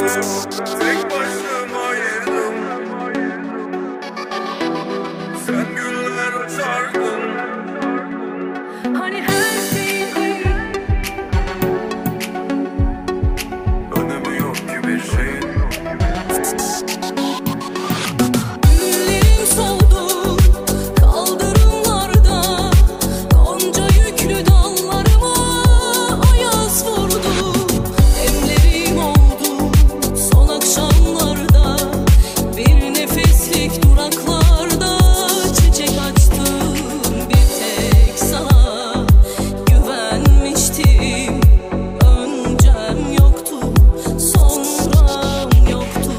tek başımaydım. Sen güller açardın. Hani her şeyin önemi yok ki bir şeyin. güllerim soldu kaldırımlarda, gonca yüklü dallarıma ayaz vurdu. Demlerim oldu son akşamlarda, bir nefeslik duraklarda çiçek açtım. Bir tek sana güvenmiştim. Öncem yoktu, sonram yoktu.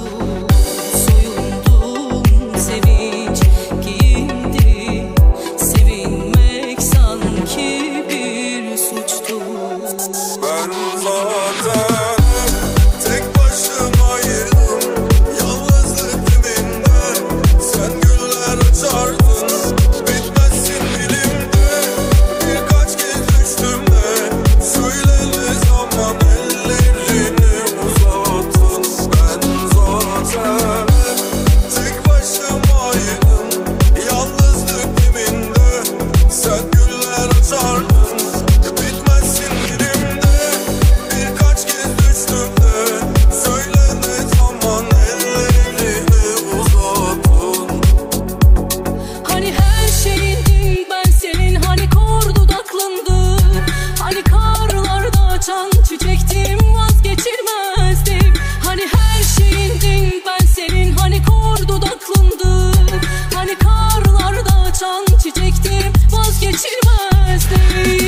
Soyundum sevinç giyindi. Sevinmek sanki bir suçtu. Ben zaten tek başımaydım. Yalnızlık diminde sen güller açardın. Bitmezsin dilimde, birkaç kez düştüm de söyle ne zaman ellerini uzattın. Ben zaten tek başımaydım. Yalnızlık diminde sen güller açardın. Bitmezsin dilimde, birkaç kez düştüm de söyle ne zaman ellerini uzattın. Hani her şeyindin ben senin, hani kor dudaklındı. Hani karlarda açan çiçektim, vazgeçirmezdim. Hani her şeyindin ben senin, hani kor dudaklındı. Hani karlarda açan çiçektim, vazgeçirmezdim.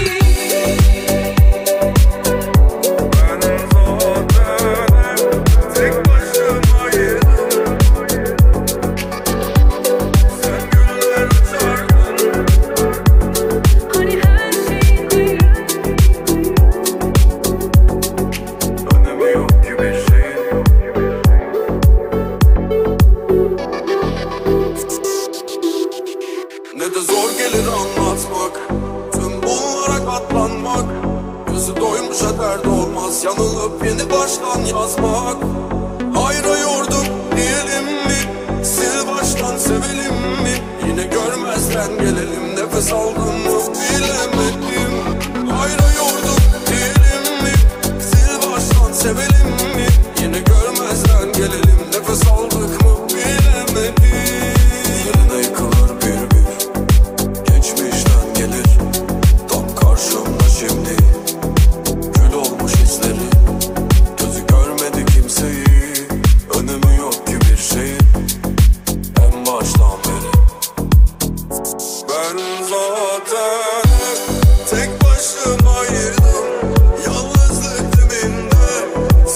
Ben zaten tek başımaydım. Sen güller açardın. Hani her şeyindin Önemi yok ki bir şeyin. Ne de zor gelir anlatmak, tüm bunlara katlanmak. Gözü doymuşa dert olmaz, yanılıp yeni baştan yazmak. Hayra yorduk diyelim mi, sil baştan sevelim mi? Yine görmezden gelelim, nefes aldım mı bilemedim. Hayra yorduk diyelim mi, sil baştan sevelim mi? Yine görmezden gelelim, nefes aldık mı bilemedim. Yerine yıkılır bir bir, geçmişten gelir tam karşımda şimdi. Kül olmuş izleri, gözü görmedi kimseyi. Önemi yok ki bir şeyin, en baştan beri. Ben zaten tek başımaydım. Yalnızlık diminde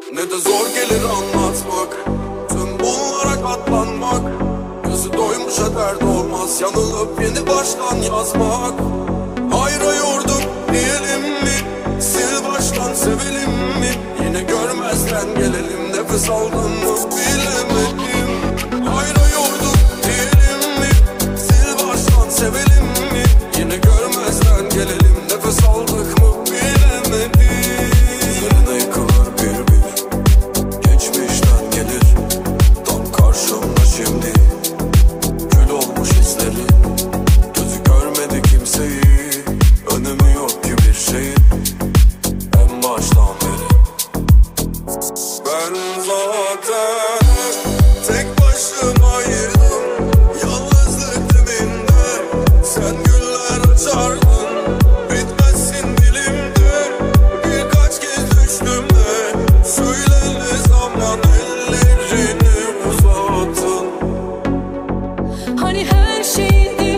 Ne de zor gelir anlatmak, tüm bunlara katlanmak. Gözü doymuşa dert olmaz, yanılıp yeni baştan yazmak. Hayra yorduk diyelim mi, sil baştan sevelim mi? Yine görmezden gelelim, nefes aldın mı bilemedim. Hayra yorduk diyelim mi, sil baştan sevelim mi? Yine görmezden gelelim, nefes aldık mı bilemedim. Yerine yıkılır bir bir, geçmişten gelir tam karşımda şimdi. Kül olmuş izleri, gözü görmedi kimseyi. Önemi yok ki bir şeyin, en baştan beri. Ben zaten tek başımaydım, yalnızlık dibinde. Sen güller açardın, bitmezsin dilimde. Birkaç kez düştüm de, söyle ne zaman ellerini uzattın. Hani her şeyin